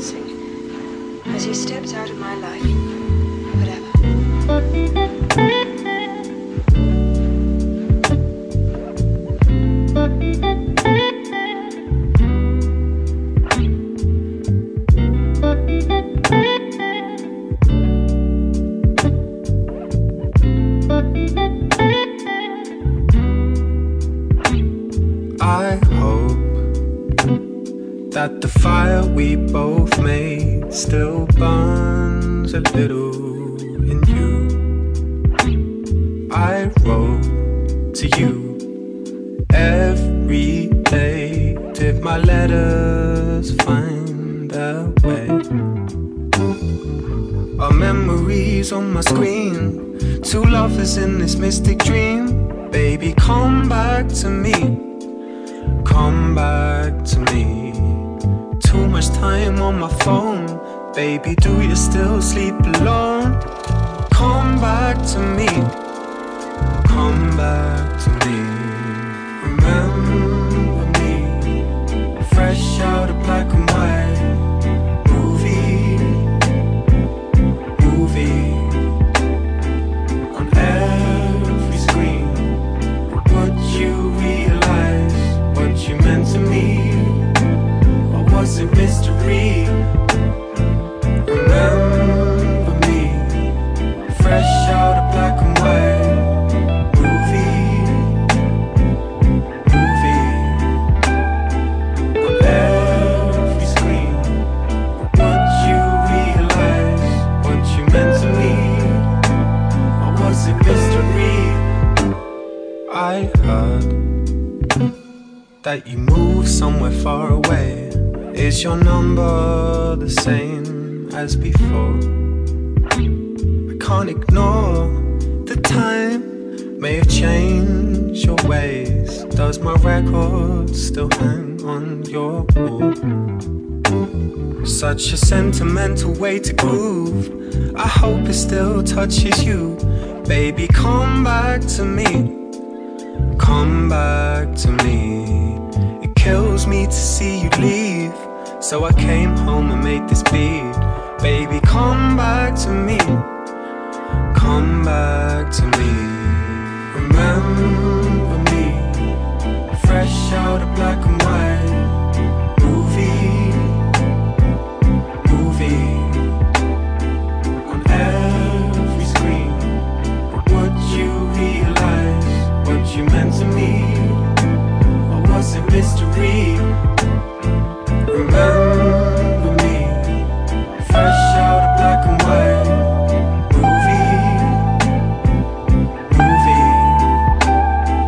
dancing as you stepped out of my life. Whatever. I hope that the fire we both made still burns a little in you. I wrote to you every day. Did my letters find their way? Our memories on my screen, two lovers in this mystic dream. Baby, come back to me. Come back to me. Too much time on my phone. Baby, do you still sleep alone? Come back to me. Come back to me. Remember me. Fresh out of black and white. Movie on every screen. Would you realize what you meant to me? Or was it mystery? Remember me. Fresh out of black and white. Movie on every screen. Would you realize what you meant to me? Or was it mystery? I heard that you moved somewhere far away. Is your number the same as before? I can't ignore the time. May have changed your ways. Does my record still hang on your wall? Such a sentimental way to groove. I hope it still touches you. Baby, come back to me. Come back to me. It kills me to see you leave, so I came home and made this beat. Baby, come back to me. Come back to me. Remember me. Fresh out of black and white. Movie on every screen. Would you realize what you meant to me? Or was it mystery? Remember me. Fresh out of black and white. Movie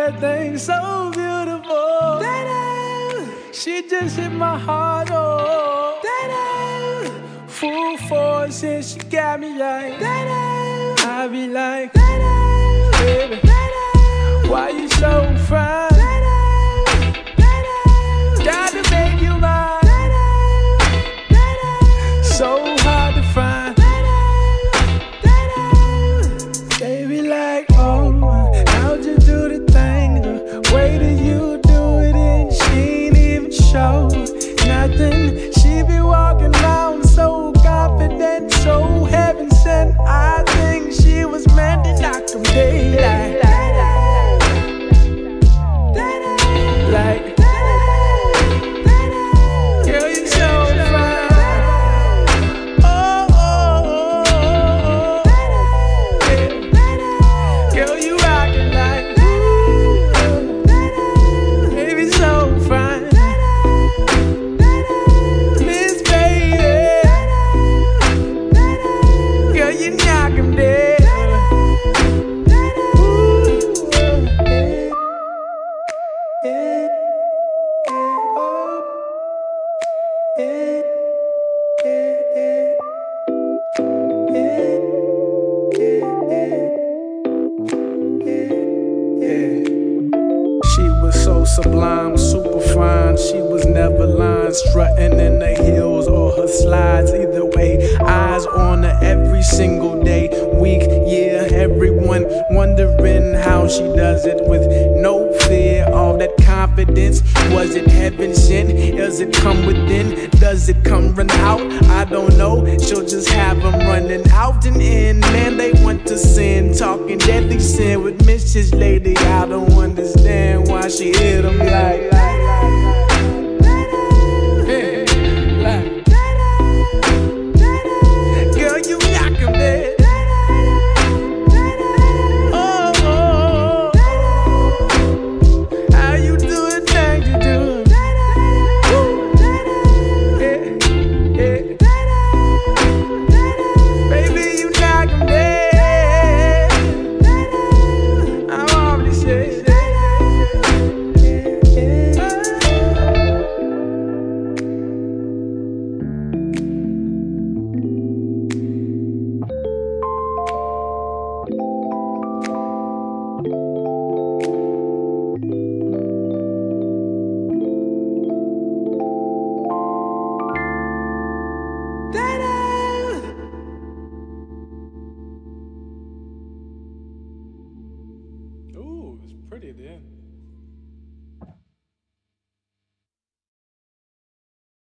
that thing so beautiful. She just hit my heart, oh. Full force and she got me like, I be like, baby, why you so fine? Gotta make you mine. So hard to find. Baby, like, oh, how'd you do the thing? The way that you do it, and she ain't even show nothing. She be walking around so confident, so heaven sent. I think she was meant to knock them daylight. Like, girl, you so fine. Oh, oh, oh, oh. Yeah. Girl, you rockin' like, baby, so fine. Miss Baby, girl, you knock 'em dead. She was so sublime, super fine. She was never lying, strutting in the heels or her slides. Either way, eyes on her every single day, week, year. Everyone wondering how she does it with no fear. All that confidence, was it heaven sent? Does it come within? Does it come run out? I don't know. She'll just have them running out and in. Man, they want to sin, talking deadly sin with Mrs. Lady. I don't understand why she hit them like. Girl, you knock 'em dead. Oh, oh, oh. How you do the thing you do? Yeah, yeah. Baby, you knock 'em dead. I'm already said. Ooh, it's pretty then.